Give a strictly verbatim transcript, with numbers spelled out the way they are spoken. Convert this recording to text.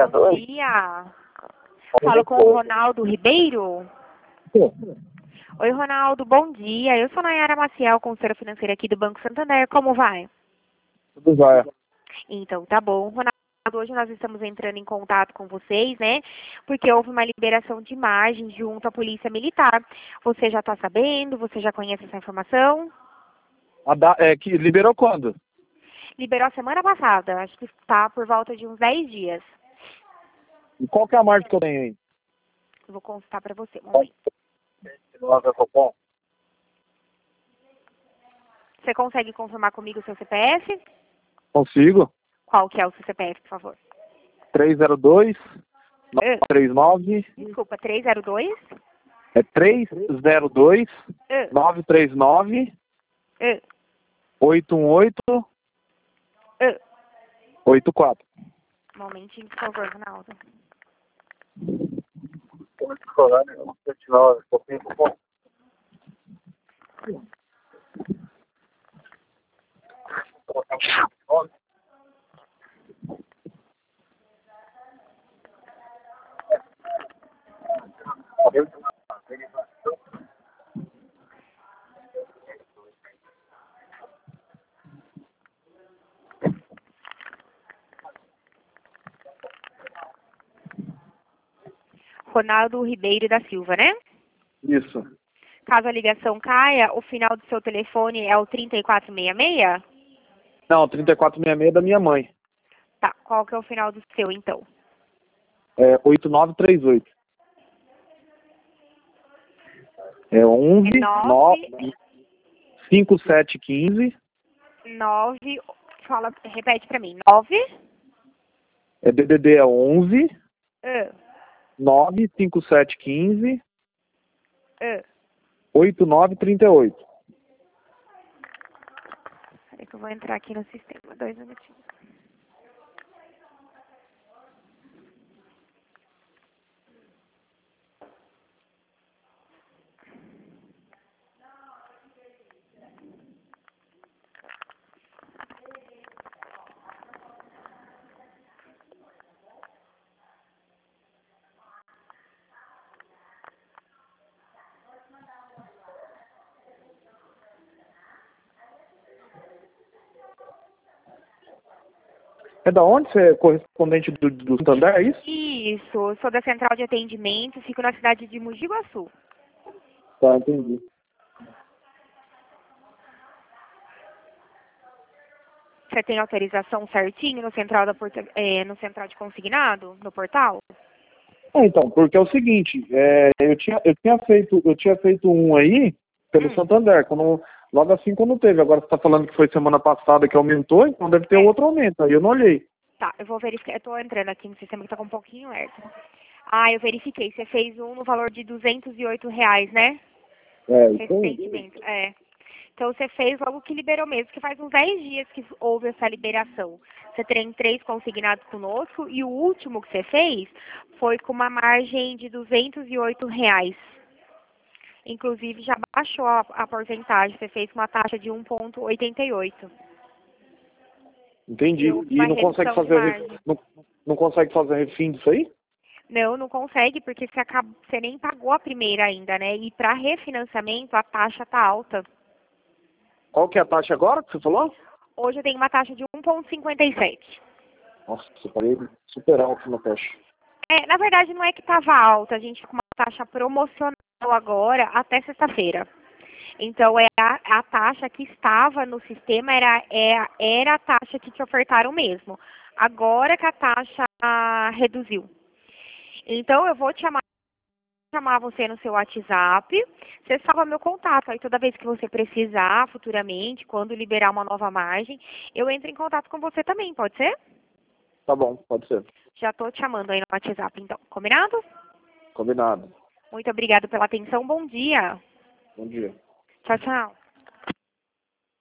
Bom dia. Falo com o Ronaldo Ribeiro. Oi, Ronaldo, bom dia. Eu sou Nayara Maciel, consultora financeira aqui do Banco Santander. Como vai? Tudo jóia. Então, tá bom. Ronaldo, hoje nós estamos entrando em contato com vocês, né? Porque houve uma liberação de margem junto à Polícia Militar. Você já está sabendo? Você já conhece essa informação? A da, é, que liberou quando? Liberou a semana passada. Acho que está por volta de uns dez dias. E qual que é a margem que eu tenho aí? Eu vou consultar para você. Um momento. Você consegue confirmar comigo o seu C P F? Consigo. Qual que é o seu C P F, por favor? três zero dois, nove Uh, três nove. desculpa, trezentos e dois? É três zero dois, Uh, nove três nove, uh, oito um oito, uh. oito quatro. Um momentinho, por favor, Ronaldo. Ronaldo Ribeiro da Silva, né? Isso. Caso a ligação caia, o final do seu telefone é o trinta e quatro sessenta e seis? Não, trinta e quatro sessenta e seis é da minha mãe. Tá, qual que é o final do seu, então? É oito nove três oito. É onze, É nove, nove, cinco sete um cinco. nove, fala, repete pra mim, nove, É D D D é onze, uh, nove cinco sete um cinco, uh. oito nove três oito. Peraí que eu vou entrar aqui no sistema, dois minutinhos. É da onde você é correspondente do, do Santander, é isso? Isso, eu sou da Central de Atendimento, fico na cidade de Mogi Guaçu. Tá, entendi. Você tem autorização certinho no central, da porta, é, no central de consignado, no portal? É, então, porque é o seguinte, é, eu, tinha, eu, tinha feito, eu tinha feito um aí pelo Hum. Santander, quando, logo assim quando teve. Agora você está falando que foi semana passada que aumentou, então deve ter É. outro aumento. Aí eu não olhei. Tá, eu vou verificar. Eu tô entrando aqui no sistema que tá com um pouquinho lerdo. Ah, eu verifiquei. Você fez um no valor de duzentos e oito reais, né? É, isso aí. Recentemente. É. Então você fez logo que liberou mesmo, que faz uns dez dias que houve essa liberação. Você tem três consignados conosco e o último que você fez foi com uma margem de duzentos e oito reais. Inclusive já baixou a, a porcentagem, você fez com uma taxa de um vírgula oitenta e oito. Entendi. Deu E uma não consegue redução de fazer re- margem. não, não consegue fazer refim disso aí? Não, não consegue, porque você, acaba, você nem pagou a primeira ainda, né? E para refinanciamento a taxa tá alta. Qual que é a taxa agora que você falou? Hoje eu tenho uma taxa de um vírgula cinquenta e sete. Nossa, eu parei super alto na taxa. É, na verdade não é que estava alta, a gente tá com uma taxa promocional agora até sexta-feira. Então é a, a taxa que estava no sistema era, é, era a taxa que te ofertaram mesmo. Agora que a taxa ah, reduziu. Então eu vou te chamar, chamar você no seu WhatsApp, você salva meu contato. Aí toda vez que você precisar futuramente, quando liberar uma nova margem, eu entro em contato com você também, pode ser? Tá bom, pode ser. Já estou te chamando aí no WhatsApp, então. Combinado? Combinado. Muito obrigada pela atenção. Bom dia. Bom dia. Tchau, tchau.